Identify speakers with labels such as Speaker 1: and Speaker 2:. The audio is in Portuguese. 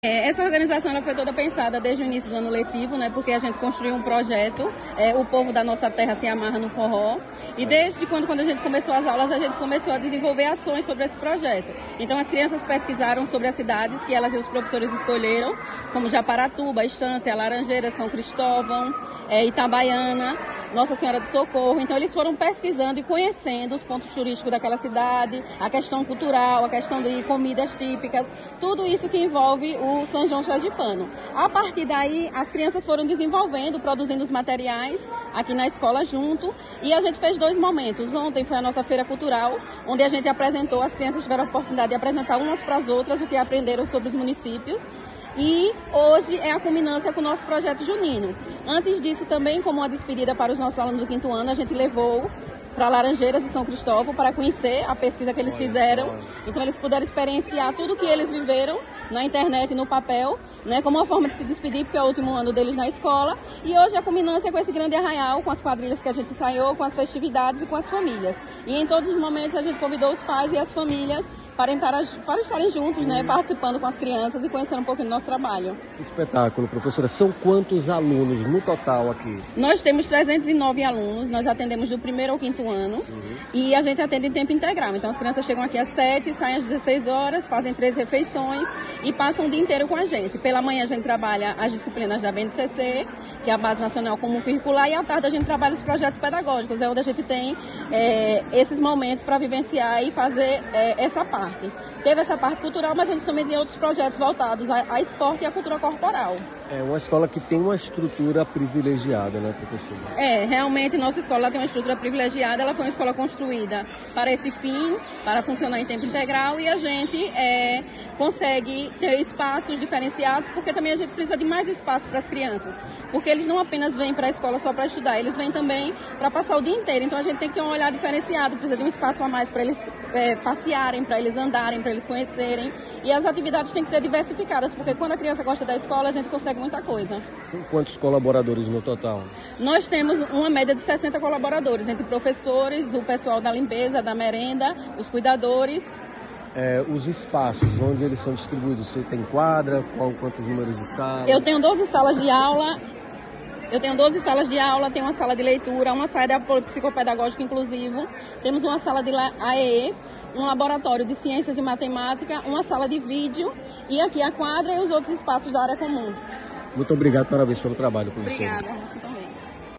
Speaker 1: Essa organização ela foi toda pensada desde o início do ano letivo, né? Porque a gente construiu um projeto, o povo da nossa terra se amarra no forró. E desde quando a gente começou as aulas, a gente começou a desenvolver ações sobre esse projeto. Então as crianças pesquisaram sobre as cidades que elas e os professores escolheram, como Japaratuba, Estância, Laranjeiras, São Cristóvão, Itabaiana, Nossa Senhora do Socorro. Então eles foram pesquisando e conhecendo os pontos turísticos daquela cidade, a questão cultural, a questão de comidas típicas, tudo isso que envolve o São João Sergipano. A partir daí, as crianças foram desenvolvendo, produzindo os materiais aqui na escola junto, e a gente fez 2 momentos. Ontem foi a nossa feira cultural, onde a gente apresentou, as crianças tiveram a oportunidade de apresentar umas para as outras o que aprenderam sobre os municípios. E hoje é a culminância com o nosso projeto junino. Antes disso também, como uma despedida para os nossos alunos do 5º ano, a gente levou para Laranjeiras e São Cristóvão para conhecer a pesquisa que eles fizeram. Então eles puderam experienciar tudo que eles viveram na internet e no papel, né, como uma forma de se despedir, porque é o último ano deles na escola. E hoje a culminância é com esse grande arraial, com as quadrilhas que a gente ensaiou, com as festividades e com as famílias. E em todos os momentos a gente convidou os pais e as famílias para estarem juntos, né, participando com as crianças e conhecendo um pouquinho do nosso trabalho.
Speaker 2: Que espetáculo, professora. São quantos alunos no total aqui?
Speaker 1: Nós temos 309 alunos, nós atendemos do 1º ao 5º ano e a gente atende em tempo integral. Então as crianças chegam aqui às 7, saem às 16 horas, fazem 3 refeições e passam o dia inteiro com a gente. Pela manhã a gente trabalha as disciplinas da BNCC, que é a Base Nacional Comum Curricular, e à tarde a gente trabalha os projetos pedagógicos, é onde a gente tem esses momentos para vivenciar e fazer essa parte. Teve essa parte cultural, mas a gente também tem outros projetos voltados a esporte e a cultura corporal.
Speaker 2: É uma escola que tem uma estrutura privilegiada, né, professora?
Speaker 1: Realmente nossa escola tem uma estrutura privilegiada, ela foi uma escola construída para esse fim, para funcionar em tempo integral, e a gente consegue ter espaços diferenciados, porque também a gente precisa de mais espaço para as crianças, porque eles não apenas vêm para a escola só para estudar, eles vêm também para passar o dia inteiro, então a gente tem que ter um olhar diferenciado, precisa de um espaço a mais para eles passearem, para eles andarem, para eles conhecerem, e as atividades têm que ser diversificadas, porque quando a criança gosta da escola, a gente consegue muita coisa.
Speaker 2: São quantos colaboradores no total?
Speaker 1: Nós temos uma média de 60 colaboradores, entre professores, o pessoal da limpeza, da merenda, os cuidadores.
Speaker 2: Os espaços, onde eles são distribuídos, você tem quadra, quantos números de sala?
Speaker 1: Eu tenho 12 salas de aula. Tem uma sala de leitura, uma sala de apoio psicopedagógico inclusivo, temos uma sala de AEE, um laboratório de ciências e matemática, uma sala de vídeo e aqui a quadra e os outros espaços da área comum.
Speaker 2: Muito obrigado, parabéns pelo trabalho, professor.
Speaker 1: Obrigada.